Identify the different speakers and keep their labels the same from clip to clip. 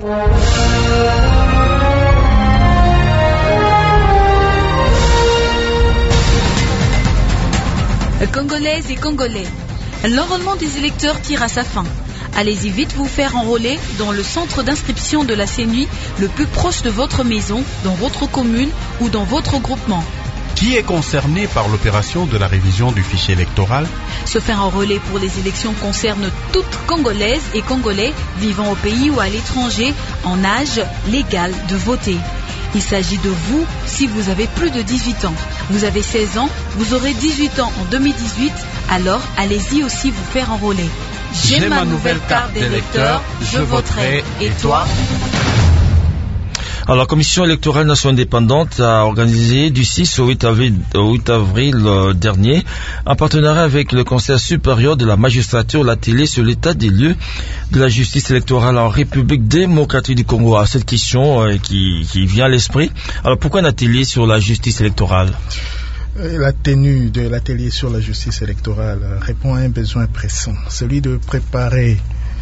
Speaker 1: Congolaises et Congolais, l'enrôlement des électeurs tire à sa fin. Allez-y vite vous faire enrôler dans le centre d'inscription de la CENI le plus proche de votre maison, dans votre commune ou dans votre groupement.
Speaker 2: Qui est concerné par l'opération de la révision du fichier électoral?
Speaker 1: Se faire enrôler pour les élections concerne toutes Congolaises et Congolais vivant au pays ou à l'étranger en âge légal de voter. Il s'agit de vous si vous avez plus de 18 ans. Vous avez 16 ans, vous aurez 18 ans en 2018, alors allez-y aussi vous faire enrôler. J'ai ma nouvelle carte d'électeur, je voterai. Et toi?
Speaker 3: Alors, la Commission électorale nationale indépendante a organisé du 6 au 8 avril dernier, en partenariat avec le Conseil supérieur de la magistrature, l'atelier sur l'état des lieux de la justice électorale en République démocratique du Congo. À cette question qui vient à l'esprit. Alors, pourquoi un atelier sur la justice électorale?
Speaker 4: La tenue de l'atelier sur la justice électorale répond à un besoin pressant, celui de préparer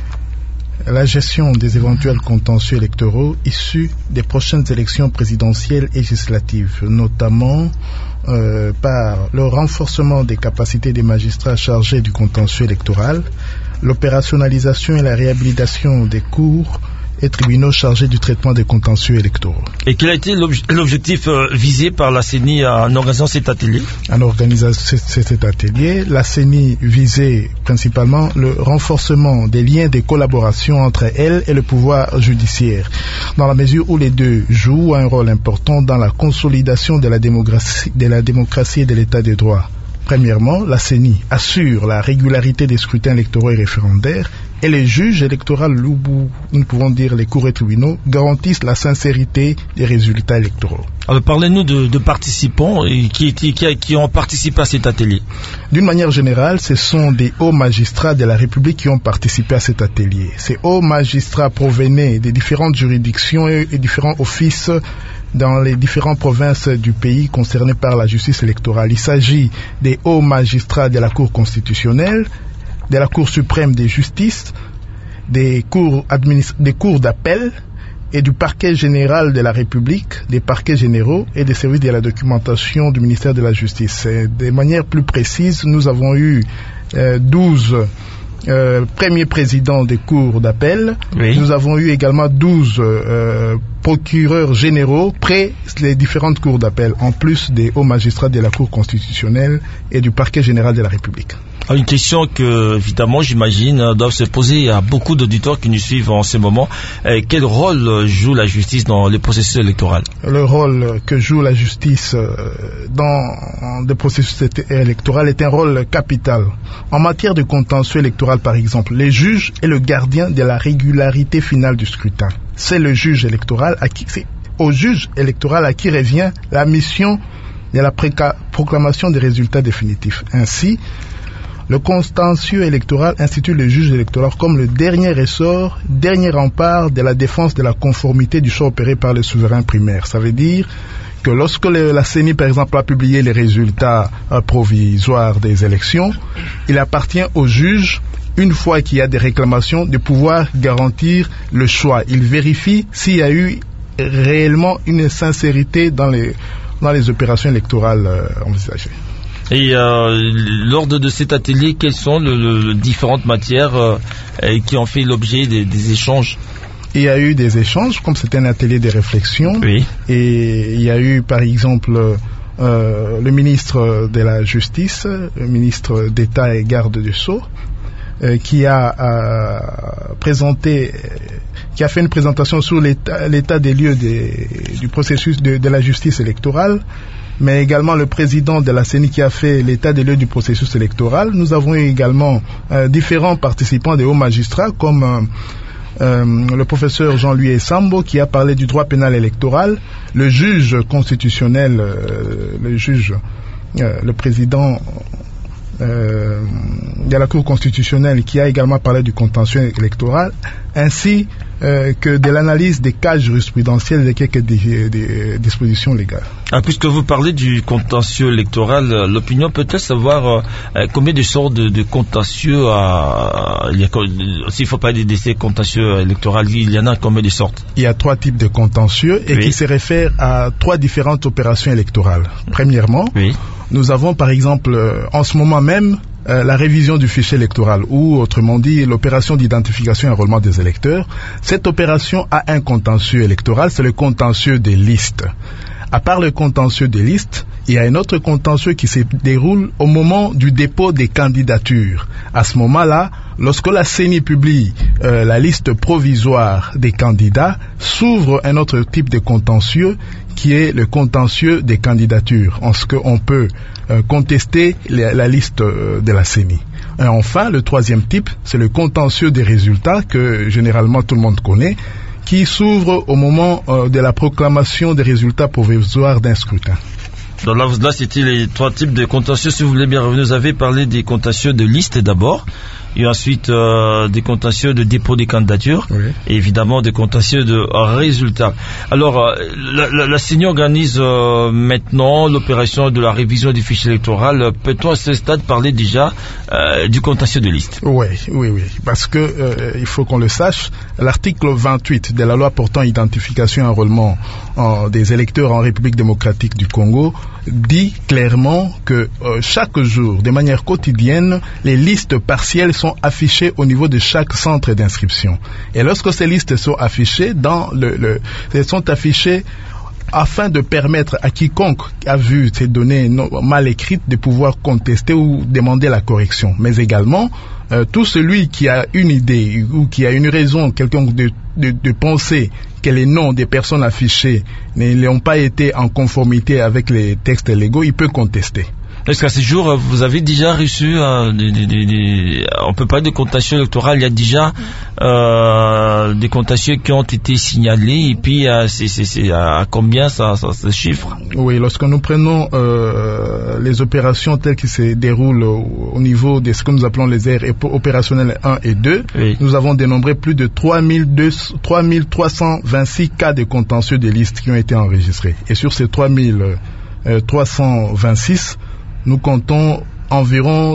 Speaker 4: la gestion des éventuels contentieux électoraux issus des prochaines élections présidentielles et législatives, notamment par le renforcement des capacités des magistrats chargés du contentieux électoral, l'opérationnalisation et la réhabilitation des cours et tribunaux chargés du traitement des contentieux électoraux.
Speaker 3: Et quel a été l'objectif visé par la CENI en organisant cet atelier?
Speaker 4: En organisant cet atelier, la CENI visait principalement le renforcement des liens de collaboration entre elle et le pouvoir judiciaire, dans la mesure où les deux jouent un rôle important dans la consolidation de la démocratie et de l'état de droit. Premièrement, la CENI assure la régularité des scrutins électoraux et référendaires, et les juges électoraux, nous pouvons dire les cours et tribunaux, garantissent la sincérité des résultats électoraux.
Speaker 3: Alors parlez-nous de participants qui ont participé à cet atelier.
Speaker 4: D'une manière générale, ce sont des hauts magistrats de la République qui ont participé à cet atelier. Ces hauts magistrats provenaient des différentes juridictions et différents offices dans les différentes provinces du pays concernées par la justice électorale. Il s'agit des hauts magistrats de la Cour constitutionnelle, de la Cour suprême de justice, des cours d'appel et du parquet général de la République, des parquets généraux et des services de la documentation du ministère de la Justice. De manière plus précise, nous avons eu 12 premiers présidents des cours d'appel. Oui. Nous avons eu également 12 procureurs généraux près les différentes cours d'appel, en plus des hauts magistrats de la Cour constitutionnelle et du parquet général de la République.
Speaker 3: Une question que, évidemment, j'imagine, doivent se poser à beaucoup d'auditeurs qui nous suivent en ce moment. Quel rôle joue la justice dans le processus électoral? Le
Speaker 4: rôle que joue la justice dans le processus électoral est un rôle capital. En matière de contentieux électoral, par exemple, les juges est le gardien de la régularité finale du scrutin. C'est le juge électoral au juge électoral à qui revient la mission de la proclamation des résultats définitifs. Ainsi, le contentieux électoral institue le juge électoral comme le dernier ressort, dernier rempart de la défense de la conformité du choix opéré par le souverain primaire. Ça veut dire que lorsque la CENI, par exemple, a publié les résultats provisoires des élections, il appartient au juge, une fois qu'il y a des réclamations, de pouvoir garantir le choix. Il vérifie s'il y a eu réellement une sincérité dans les opérations électorales envisagées.
Speaker 3: Et lors de cet atelier, quelles sont les différentes matières qui ont fait l'objet des échanges?
Speaker 4: Il y a eu des échanges, comme c'était un atelier de réflexion. Oui. Et il y a eu, par exemple, le ministre de la Justice, le ministre d'État et garde du Sceau, qui a fait une présentation sur l'état des lieux du processus de la justice électorale, mais également le président de la CENI qui a fait l'état des lieux du processus électoral. Nous avons eu également différents participants des hauts magistrats, comme le professeur Jean-Louis Essambo qui a parlé du droit pénal électoral, le juge constitutionnel, le président de la Cour constitutionnelle qui a également parlé du contentieux électoral, ainsi que de l'analyse des cas jurisprudentiels et quelques dispositions légales.
Speaker 3: Puisque vous parlez du contentieux électoral, l'opinion peut-elle savoir combien de sortes de contentieux s'il ne faut pas de ces contentieux électoraux, il y en a combien de sortes?
Speaker 4: Il y a 3 types de contentieux et qui se réfèrent à 3 différentes opérations électorales. Premièrement, nous avons par exemple en ce moment même la révision du fichier électoral ou autrement dit l'opération d'identification et enrôlement des électeurs. Cette opération a un contentieux électoral, c'est le contentieux des listes. À part le contentieux des listes, il y a un autre contentieux qui se déroule au moment du dépôt des candidatures. À ce moment-là, lorsque la CENI publie la liste provisoire des candidats, s'ouvre un autre type de contentieux qui est le contentieux des candidatures, en ce qu'on peut contester la liste de la CENI. Et enfin, le 3e type, c'est le contentieux des résultats que généralement tout le monde connaît, qui s'ouvre au moment de la proclamation des résultats provisoires d'un scrutin.
Speaker 3: Donc là, c'était les 3 types de contentieux. Si vous voulez bien revenir, vous avez parlé des contentieux de liste d'abord, et ensuite des contentieux de dépôt des candidatures, et évidemment des contentieux de résultats. Alors, la CENI organise maintenant l'opération de la révision du fichier électoral. Peut-on à ce stade parler déjà du contentieux de liste?
Speaker 4: Oui, parce que il faut qu'on le sache, l'article 28 de la loi portant identification et enrôlement des électeurs en République démocratique du Congo dit clairement que chaque jour, de manière quotidienne, les listes partielles sont affichées au niveau de chaque centre d'inscription. Et lorsque ces listes sont affichées, elles sont affichées afin de permettre à quiconque a vu ces données mal écrites de pouvoir contester ou demander la correction. Mais également, tout celui qui a une idée ou qui a une raison quelconque de penser que les noms des personnes affichées n'ont pas été en conformité avec les textes légaux, il peut contester.
Speaker 3: Est-ce qu'à ce jour, vous avez déjà reçu on peut parler de contentieux électoral, il y a déjà des contentieux qui ont été signalés, et puis c'est à combien ça se chiffre?
Speaker 4: Oui, lorsque nous prenons les opérations telles qu'elles se déroulent au niveau de ce que nous appelons les aires opérationnelles 1 et 2, nous avons dénombré plus de 3326 cas de contentieux de listes qui ont été enregistrés. Et sur ces 3326, nous comptons environ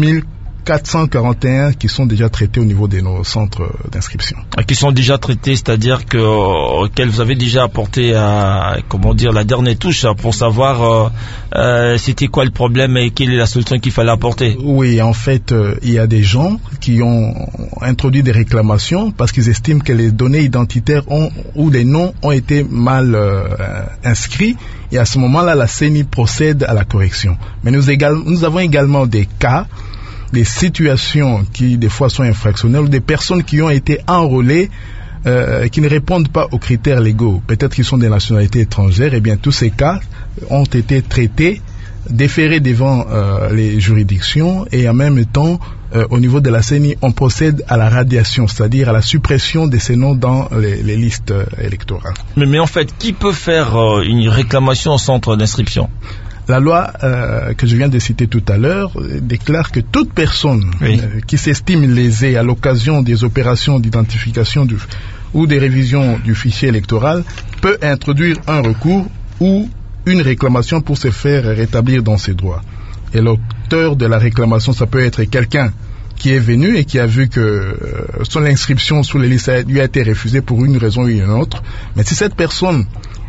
Speaker 4: 2441 qui sont déjà traités au niveau de nos centres d'inscription.
Speaker 3: Qui sont déjà traités, c'est-à-dire qu'elles vous avez déjà apporté la dernière touche pour savoir c'était quoi le problème et quelle est la solution qu'il fallait apporter.
Speaker 4: Oui, en fait, il y a des gens qui ont introduit des réclamations parce qu'ils estiment que les données identitaires ou les noms ont été mal inscrits. Et à ce moment-là, la CENI procède à la correction. Mais nous avons également des cas, des situations qui des fois sont infractionnelles, ou des personnes qui ont été enrôlées, qui ne répondent pas aux critères légaux. Peut-être qu'ils sont des nationalités étrangères. Eh bien, tous ces cas ont été traités, déférés devant les juridictions, et en même temps, au niveau de la CENI, on procède à la radiation, c'est-à-dire à la suppression de ces noms dans les listes électorales.
Speaker 3: Mais en fait, qui peut faire une réclamation au centre d'inscription?
Speaker 4: La loi que je viens de citer tout à l'heure déclare que toute personne qui s'estime lésée à l'occasion des opérations d'identification ou des révisions du fichier électoral peut introduire un recours ou une réclamation pour se faire rétablir dans ses droits. Et l'auteur de la réclamation, ça peut être quelqu'un qui est venu et qui a vu que son inscription sur les listes lui a été refusée pour une raison ou une autre. Mais si cette personne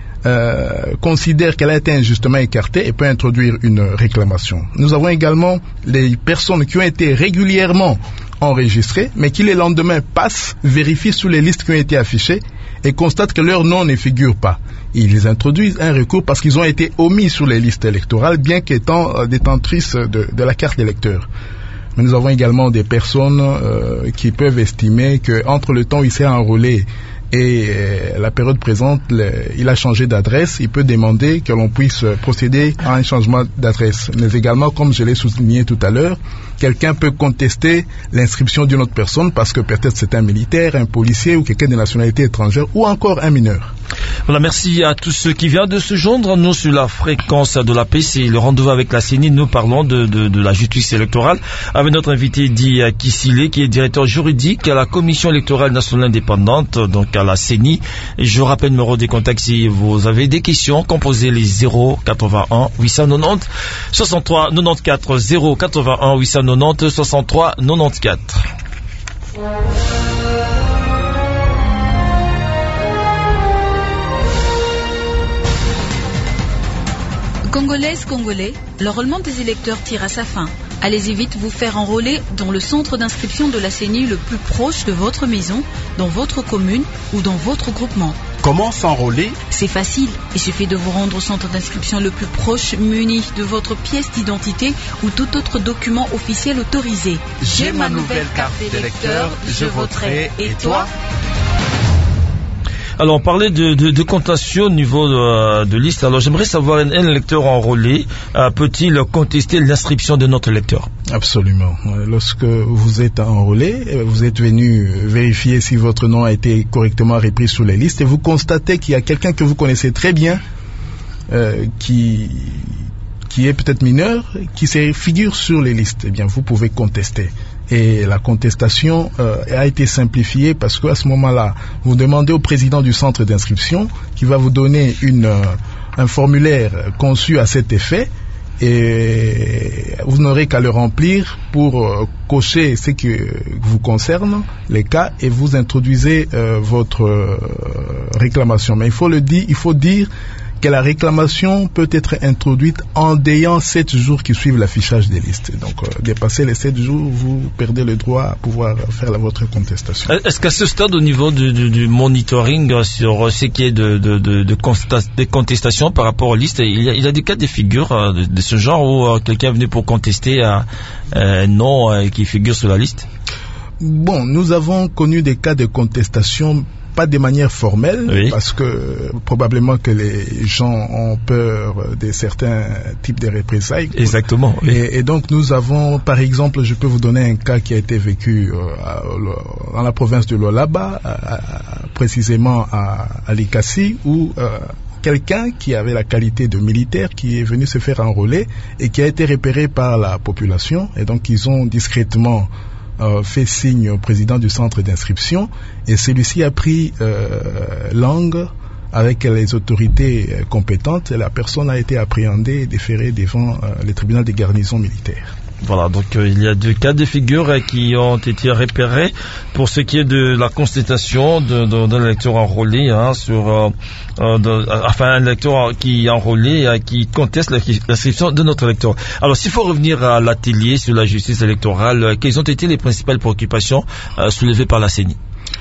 Speaker 4: considère qu'elle a été injustement écartée, elle peut introduire une réclamation. Nous avons également les personnes qui ont été régulièrement enregistrées, mais qui le lendemain passent, vérifient sur les listes qui ont été affichées et constatent que leur nom ne figure pas. Ils introduisent un recours parce qu'ils ont été omis sur les listes électorales, bien qu'étant détentrices de la carte d'électeur. Mais nous avons également des personnes qui peuvent estimer qu'entre le temps où il s'est enrôlé et la période présente, il a changé d'adresse, il peut demander que l'on puisse procéder à un changement d'adresse. Mais également, comme je l'ai souligné tout à l'heure, quelqu'un peut contester l'inscription d'une autre personne parce que peut-être c'est un militaire, un policier ou quelqu'un de nationalité étrangère ou encore un mineur.
Speaker 3: Voilà, merci à tous ceux qui viennent de se joindre à nous sur la fréquence de la paix. C'est le rendez-vous avec la CENI. Nous parlons de la justice électorale avec notre invité Di Kisile, qui est directeur juridique à la Commission électorale nationale indépendante, donc à la CENI. Et je rappelle le numéro des contacts si vous avez des questions. Composez les 081 890 63 94 081 890 63 94.
Speaker 1: Congolaises, Congolais, l'enrôlement des électeurs tire à sa fin. Allez-y vite vous faire enrôler dans le centre d'inscription de la CENI le plus proche de votre maison, dans votre commune ou dans votre groupement.
Speaker 2: Comment s'enrôler?
Speaker 1: C'est facile, il suffit de vous rendre au centre d'inscription le plus proche muni de votre pièce d'identité ou tout autre document officiel autorisé.
Speaker 2: J'ai ma nouvelle carte d'électeur, je voterai, et toi?
Speaker 3: Alors, on parlait de contentieux au niveau de liste. Alors, j'aimerais savoir, un électeur enrôlé, peut-il contester l'inscription de notre électeur?
Speaker 4: Absolument. Lorsque vous êtes enrôlé, vous êtes venu vérifier si votre nom a été correctement repris sur les listes et vous constatez qu'il y a quelqu'un que vous connaissez très bien, qui est peut-être mineur, qui se figure sur les listes. Eh bien, vous pouvez contester. Et la contestation a été simplifiée parce qu'à ce moment-là, vous demandez au président du centre d'inscription qui va vous donner un formulaire conçu à cet effet et vous n'aurez qu'à le remplir pour cocher ce qui vous concerne, les cas, et vous introduisez votre réclamation. Mais il faut dire que la réclamation peut être introduite en déant 7 jours qui suivent l'affichage des listes. Donc, dépasser les 7 jours, vous perdez le droit à pouvoir faire votre contestation.
Speaker 3: Est-ce qu'à ce stade, au niveau du monitoring sur ce qui est de contestation par rapport aux listes, il y a des cas de figure de ce genre où quelqu'un est venu pour contester un nom qui figure sur la liste?
Speaker 4: Bon, nous avons connu des cas de contestation, pas de manière formelle, oui, parce que probablement que les gens ont peur de certains types de représailles.
Speaker 3: Exactement. Oui.
Speaker 4: Et donc nous avons, par exemple, je peux vous donner un cas qui a été vécu dans la province de Lualaba, précisément à Likasi, où quelqu'un qui avait la qualité de militaire qui est venu se faire enrôler et qui a été repéré par la population, et donc ils ont discrètement fait signe au président du centre d'inscription et celui-ci a pris langue avec les autorités compétentes et la personne a été appréhendée et déférée devant le tribunal des garnisons militaires.
Speaker 3: Voilà, donc il y a 2 cas de figure qui ont été repérés pour ce qui est de la constatation d'un électeur enrôlé, un électeur qui est enrôlé, qui conteste l'inscription de notre électeur. Alors, s'il faut revenir à l'atelier sur la justice électorale, quelles ont été les principales préoccupations soulevées par la CENI?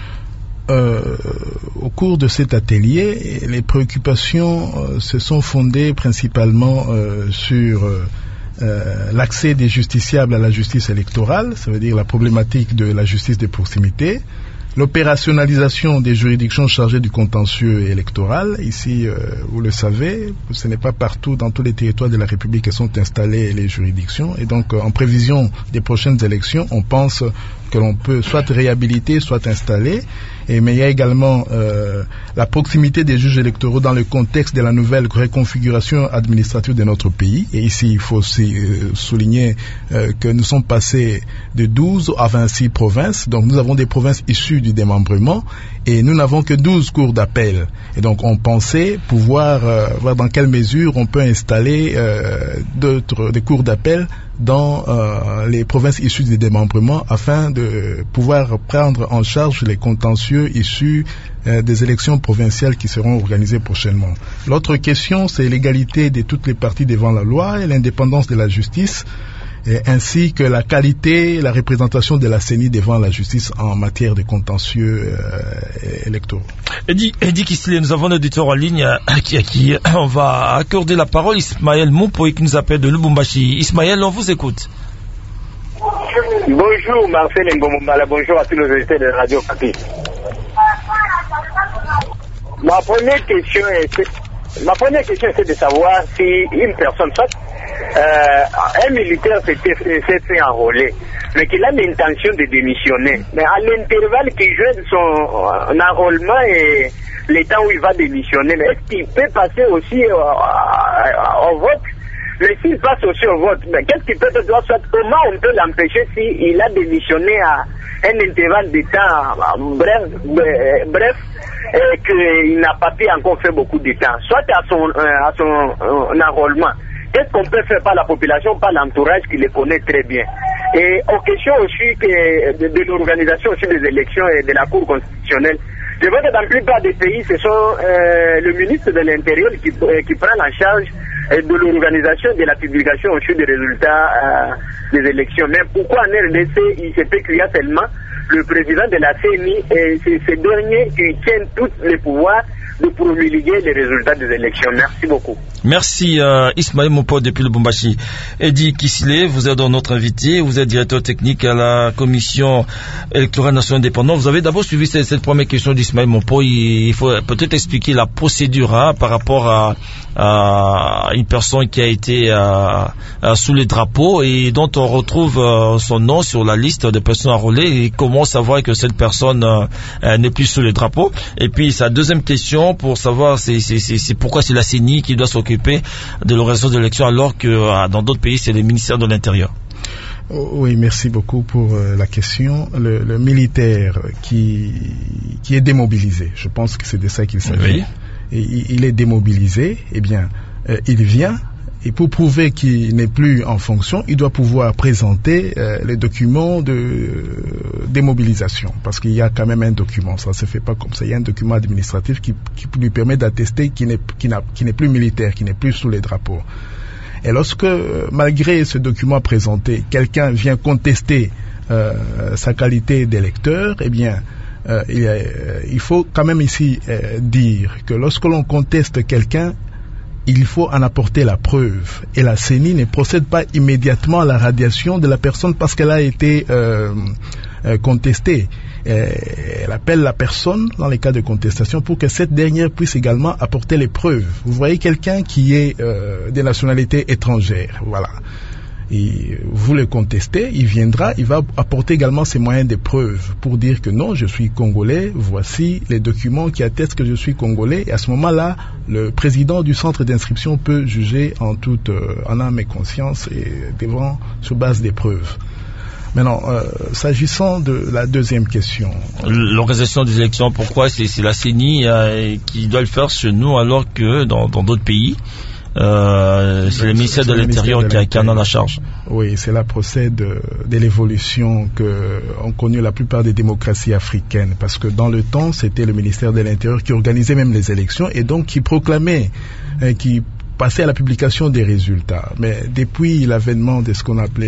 Speaker 4: Au cours de cet atelier, les préoccupations se sont fondées principalement sur l'accès des justiciables à la justice électorale, ça veut dire la problématique de la justice de proximité, l'opérationnalisation des juridictions chargées du contentieux électoral. Ici, vous le savez, ce n'est pas partout dans tous les territoires de la République que sont installées les juridictions. Et donc, en prévision des prochaines élections, on pense que l'on peut soit réhabiliter, soit installer. Mais il y a également la proximité des juges électoraux dans le contexte de la nouvelle reconfiguration administrative de notre pays. Et ici, il faut aussi souligner que nous sommes passés de 12 à 26 provinces. Donc, nous avons des provinces issues du démembrement et nous n'avons que 12 cours d'appel. Et donc, on pensait pouvoir voir dans quelle mesure on peut installer des cours d'appel dans les provinces issues du démembrement afin de pouvoir prendre en charge les contentieux issus des élections provinciales qui seront organisées prochainement. L'autre question, c'est l'égalité de toutes les parties devant la loi et l'indépendance de la justice, ainsi que la qualité, la représentation de la CENI devant la justice en matière de contentieux électoraux.
Speaker 3: Eddie Kisile, nous avons un auditeur en ligne à qui on va accorder la parole, Ismaël Moupoui, qui nous appelle de Lubumbashi. Ismaël, on vous écoute.
Speaker 5: Bonjour Marcel Ngomombala, bonjour à tous les auditeurs de Radio Kapi. Ma première question c'est de savoir si une personne, soit un militaire s'est fait enrôler, mais qu'il a l'intention de démissionner. Mais à l'intervalle qu'il joue son enrôlement et les temps où il va démissionner, mais est-ce qu'il peut passer aussi au vote? Mais s'il passe aussi au vote, mais qu'est-ce qu'il peut faire? Comment on peut l'empêcher s'il a démissionné à un intervalle de temps bref et qu'il n'a pas pu encore faire beaucoup de temps, soit à son enrôlement? Qu'est-ce qu'on peut faire par la population, par l'entourage qui les connaît très bien? Et aux questions aussi de l'organisation aussi des élections et de la Cour constitutionnelle, je vois que dans la plupart des pays, ce sont le ministre de l'Intérieur qui prend la charge de l'organisation, de la publication aussi des résultats des élections. Mais pourquoi en RDC, il se fait qu'il y a seulement le président de la CENI et c'est ce dernier qui tient tous les pouvoirs de promulguer les résultats des élections. Merci beaucoup.
Speaker 3: Merci Ismaël Mopo depuis le Lubumbashi. Eddie Kisile, vous êtes notre invité, vous êtes directeur technique à la Commission électorale nationale indépendante. Vous avez d'abord suivi cette première question d'Ismaël Mopo. Il faut peut-être expliquer la procédure par rapport à une personne qui a été sous les drapeaux et dont on retrouve son nom sur la liste des personnes enrôlées, et comment savoir que cette personne n'est plus sous les drapeaux. Et puis sa deuxième question pour savoir c'est pourquoi c'est la CENI qui doit s'occuper de l'organisation de l'élection alors que dans d'autres pays c'est le ministère de l'Intérieur.
Speaker 4: Oui, merci beaucoup pour la question. Le militaire qui est démobilisé, je pense que c'est de ça qu'il s'agit. Oui. Il est démobilisé, eh bien, il vient, et pour prouver qu'il n'est plus en fonction, il doit pouvoir présenter les documents de démobilisation, parce qu'il y a quand même un document, ça se fait pas comme ça, il y a un document administratif qui lui permet d'attester qu'il n'est plus militaire, qu'il n'est plus sous les drapeaux. Et lorsque, malgré ce document présenté, quelqu'un vient contester sa qualité d'électeur, eh bien, il faut quand même ici dire que lorsque l'on conteste quelqu'un, il faut en apporter la preuve. Et la CENI ne procède pas immédiatement à la radiation de la personne parce qu'elle a été contestée. Elle appelle la personne dans les cas de contestation pour que cette dernière puisse également apporter les preuves. Vous voyez quelqu'un qui est de nationalité étrangère, voilà. Et vous le contestez, il viendra, il va apporter également ses moyens de preuve pour dire que non, je suis congolais, voici les documents qui attestent que je suis congolais. Et à ce moment-là, le président du centre d'inscription peut juger en âme et conscience et sur base des preuves. Maintenant, s'agissant de la deuxième question.
Speaker 3: L'organisation des élections, pourquoi c'est la CENI qui doit le faire chez nous alors que dans d'autres pays c'est le ministère de l'Intérieur qui en a la charge.
Speaker 4: Oui, cela procède de l'évolution que ont connue la plupart des démocraties africaines, parce que dans le temps, c'était le ministère de l'Intérieur qui organisait même les élections et donc qui proclamait, qui passait à la publication des résultats. Mais depuis l'avènement de ce qu'on appelait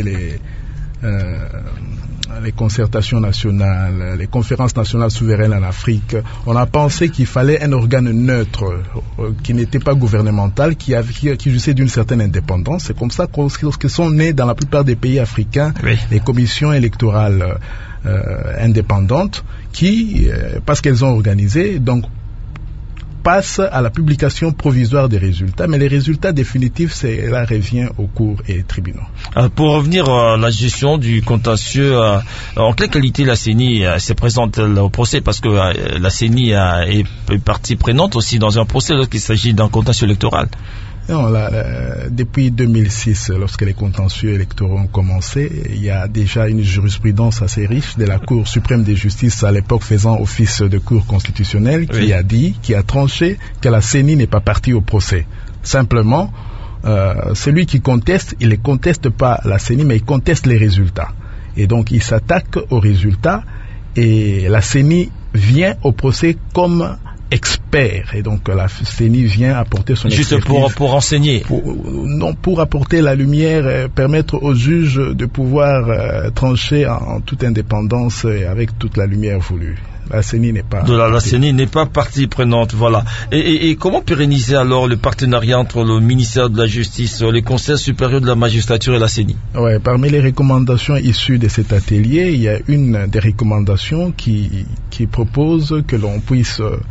Speaker 4: les concertations nationales, les conférences nationales souveraines en Afrique, on a pensé qu'il fallait un organe neutre, qui n'était pas gouvernemental, qui jouissait d'une certaine indépendance. C'est comme ça que sont nées dans la plupart des pays africains les commissions électorales indépendantes qui, parce qu'elles ont organisé, donc passe à la publication provisoire des résultats, mais les résultats définitifs, cela revient aux cours et tribunaux.
Speaker 3: Pour revenir à la gestion du contentieux, en quelle qualité la CENI se présente au procès? Parce que la CENI est partie prenante aussi dans un procès lorsqu'il s'agit d'un contentieux électoral.
Speaker 4: Non, depuis 2006, lorsque les contentieux électoraux ont commencé, il y a déjà une jurisprudence assez riche de la Cour suprême de justice à l'époque faisant office de Cour constitutionnelle qui a tranché que la CENI n'est pas partie au procès. Simplement, celui qui conteste, il ne conteste pas la CENI, mais il conteste les résultats. Et donc, il s'attaque aux résultats et la CENI vient au procès comme expert, et donc la CENI vient apporter son expertise.
Speaker 3: Juste pour renseigner.
Speaker 4: Pour apporter la lumière, permettre aux juges de pouvoir trancher en toute indépendance et avec toute la lumière voulue. La CENI n'est pas...
Speaker 3: La CENI n'est pas partie prenante, voilà. Et comment pérenniser alors le partenariat entre le ministère de la Justice, les conseils supérieurs de la magistrature et la CENI?
Speaker 4: Ouais, parmi les recommandations issues de cet atelier, il y a une des recommandations qui propose que l'on puisse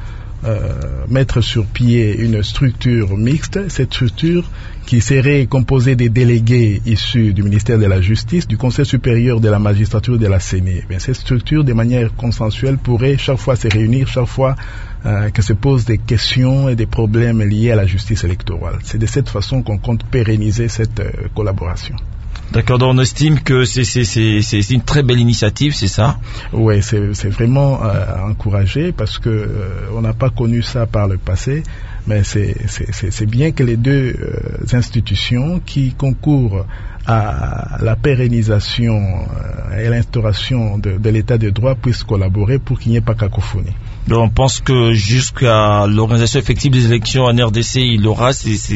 Speaker 4: mettre sur pied une structure mixte, cette structure qui serait composée des délégués issus du ministère de la Justice, du Conseil supérieur de la magistrature de la CENI. Cette structure, de manière consensuelle, pourrait chaque fois se réunir, chaque fois que se posent des questions et des problèmes liés à la justice électorale. C'est de cette façon qu'on compte pérenniser cette collaboration.
Speaker 3: D'accord, donc on estime que c'est une très belle initiative, c'est ça?
Speaker 4: Oui, c'est vraiment encouragé parce que on n'a pas connu ça par le passé, mais c'est bien que les deux institutions qui concourent à la pérennisation et l'instauration de l'état de droit puissent collaborer pour qu'il n'y ait pas cacophonie.
Speaker 3: Donc on pense que jusqu'à l'organisation effective des élections en RDC, il y aura ces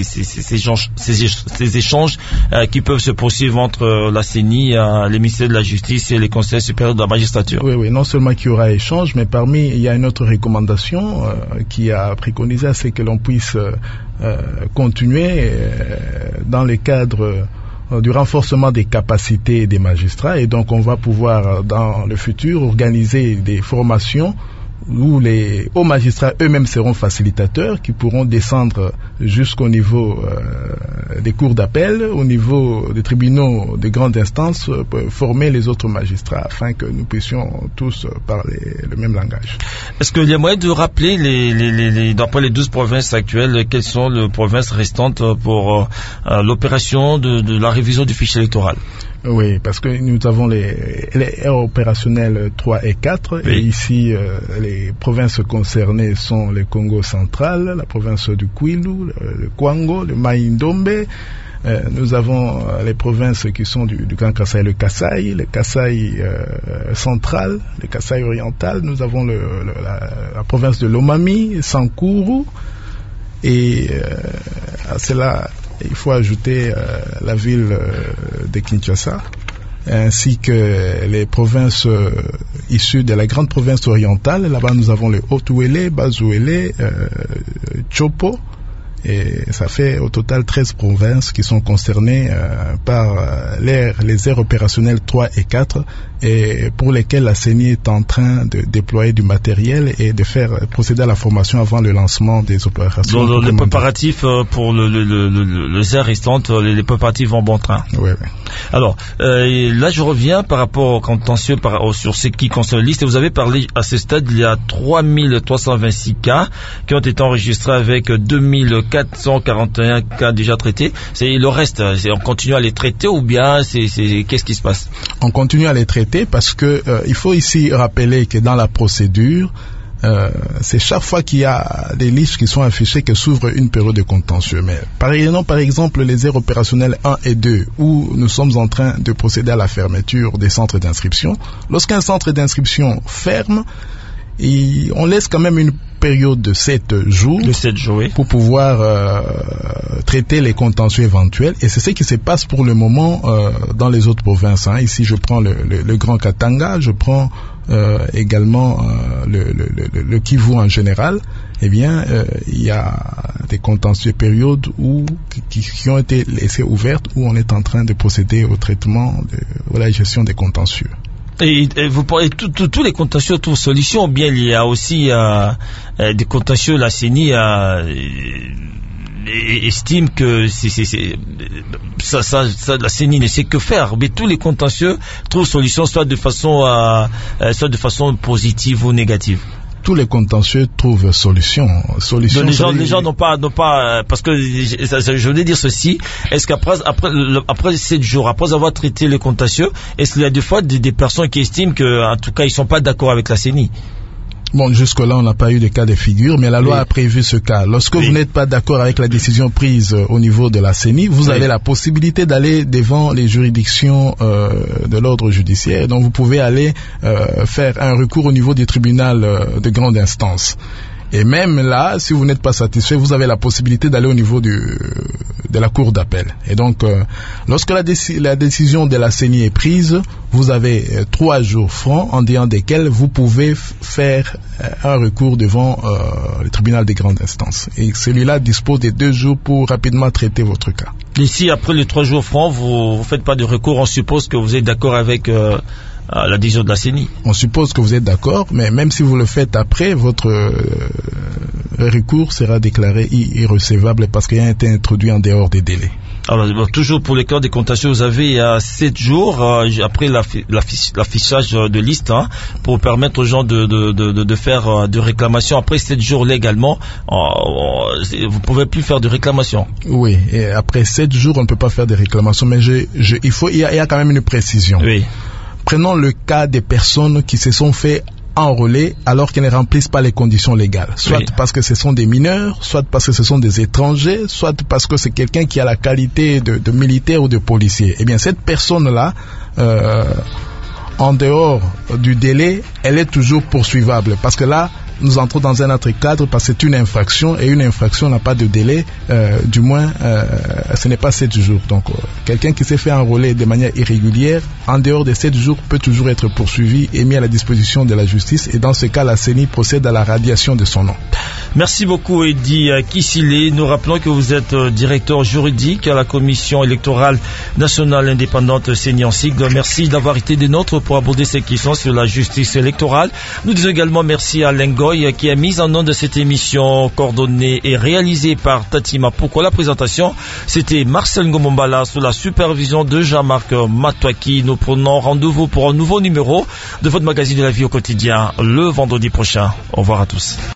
Speaker 3: échanges qui peuvent se poursuivre entre la CENI, les ministères de la Justice et les conseils supérieurs de la magistrature.
Speaker 4: Oui, non seulement qu'il y aura échange, mais il y a une autre recommandation qui a préconisé, c'est que l'on puisse continuer dans le cadre du renforcement des capacités des magistrats, et donc on va pouvoir dans le futur organiser des formations où les hauts magistrats eux-mêmes seront facilitateurs, qui pourront descendre jusqu'au niveau des cours d'appel, au niveau des tribunaux de grande instance, former les autres magistrats afin que nous puissions tous parler le même langage.
Speaker 3: Est-ce qu'il y a moyen de rappeler d'après les 12 provinces actuelles, quelles sont les provinces restantes pour l'opération de la révision du fichier électoral?
Speaker 4: Oui, parce que nous avons les aires opérationnelles 3 et 4, oui. Et ici, les provinces concernées sont le Congo central, la province du Kwilu, le Kwango, le Mai-Ndombe. Nous avons les provinces qui sont du Grand Kasaï, le Kasaï central, le Kasaï oriental. Nous avons la province de Lomami, Sankuru, et à cela, il faut ajouter la ville de Kinshasa, ainsi que les provinces issues de la grande province orientale. Là-bas, nous avons le Haut-Ouélé, Bas-Ouélé, Chopo, et ça fait au total 13 provinces qui sont concernées par les aires opérationnelles 3 et 4, et pour lesquelles la CENI est en train de déployer du matériel et de procéder à la formation avant le lancement des opérations.
Speaker 3: Donc les préparatifs pour les aires restantes, les préparatifs vont bon train.
Speaker 4: Oui.
Speaker 3: Alors, là je reviens par rapport au contentieux sur ce qui concerne la liste, et vous avez parlé à ce stade, il y a 3326 cas qui ont été enregistrés avec 2441 cas déjà traités. C'est le reste, on continue à les traiter ou bien qu'est-ce qui se passe?
Speaker 4: On continue à les traiter parce que il faut ici rappeler que dans la procédure, c'est chaque fois qu'il y a des listes qui sont affichées que s'ouvre une période de contentieux. Mais par exemple les aires opérationnelles 1 et 2 où nous sommes en train de procéder à la fermeture des centres d'inscription, lorsqu'un centre d'inscription ferme, on laisse quand même une période de 7 jours,
Speaker 3: oui,
Speaker 4: pour pouvoir traiter les contentieux éventuels, et c'est ce qui se passe pour le moment dans les autres provinces. Ici, je prends le Grand Katanga, je prends également le Kivu en général. Eh bien, il y a des contentieux périodes qui ont été laissées ouvertes, où on est en train de procéder au traitement ou à la gestion des contentieux.
Speaker 3: Et vous parlez tous les contentieux trouvent solution, ou bien il y a aussi des contentieux, la CENI estime que ça, la CENI ne sait que faire, mais tous les contentieux trouvent solution, soit de façon positive ou négative.
Speaker 4: Tous les contentieux trouvent solution.
Speaker 3: Les gens n'ont pas, parce que je voulais dire ceci. Est-ce après 7 jours, après avoir traité les contentieux, est-ce qu'il y a des fois des personnes qui estiment que, en tout cas, ils sont pas d'accord avec la CENI?
Speaker 4: Bon, jusque-là, on n'a pas eu de cas de figure, mais la loi a prévu ce cas. Lorsque vous n'êtes pas d'accord avec la décision prise au niveau de la CENI, vous avez la possibilité d'aller devant les juridictions de l'ordre judiciaire. Donc, vous pouvez aller faire un recours au niveau du tribunal de grande instance. Et même là, si vous n'êtes pas satisfait, vous avez la possibilité d'aller au niveau de la cour d'appel. Et donc, lorsque la décision de la CENI est prise, vous avez 3 jours francs en disant desquels vous pouvez faire un recours devant le tribunal des grandes instances. Et celui-là dispose de 2 jours pour rapidement traiter votre cas.
Speaker 3: Ici, après les 3 jours francs, vous faites pas de recours, on suppose que vous êtes d'accord avec la décision de la CENI.
Speaker 4: On suppose que vous êtes d'accord, mais même si vous le faites après, votre le recours sera déclaré irrecevable parce qu'il a été introduit en dehors des délais.
Speaker 3: Alors, toujours pour les cas des contentieux, vous avez 7 jours après l'affichage de liste pour permettre aux gens de faire de réclamation. Après 7 jours légalement, vous pouvez plus faire de réclamation.
Speaker 4: Oui, et après 7 jours, on ne peut pas faire de réclamation, mais il y a quand même une précision.
Speaker 3: Oui.
Speaker 4: Prenons le cas des personnes qui se sont fait enrôlés alors qu'ils ne remplissent pas les conditions légales. Soit parce que ce sont des mineurs, soit parce que ce sont des étrangers, soit parce que c'est quelqu'un qui a la qualité de militaire ou de policier. Eh bien, cette personne-là, en dehors du délai, elle est toujours poursuivable. Parce que là, nous entrons dans un autre cadre parce que c'est une infraction et une infraction n'a pas de délai, du moins ce n'est pas 7 jours. Donc quelqu'un qui s'est fait enrôler de manière irrégulière, en dehors de 7 jours, peut toujours être poursuivi et mis à la disposition de la justice et dans ce cas, la CENI procède à la radiation de son nom.
Speaker 3: Merci beaucoup Eddy Kisile. Nous rappelons que vous êtes directeur juridique à la Commission électorale nationale indépendante CENI en sigle. Merci d'avoir été des nôtres pour aborder ces questions sur la justice électorale. Nous disons également merci à Lengoy qui a mis en nom de cette émission coordonnée et réalisée par Tatima. Pourquoi la présentation? C'était Marcel Ngomombala sous la supervision de Jean-Marc Matouaki. Nous prenons rendez-vous pour un nouveau numéro de votre magazine de la vie au quotidien le vendredi prochain. Au revoir à tous.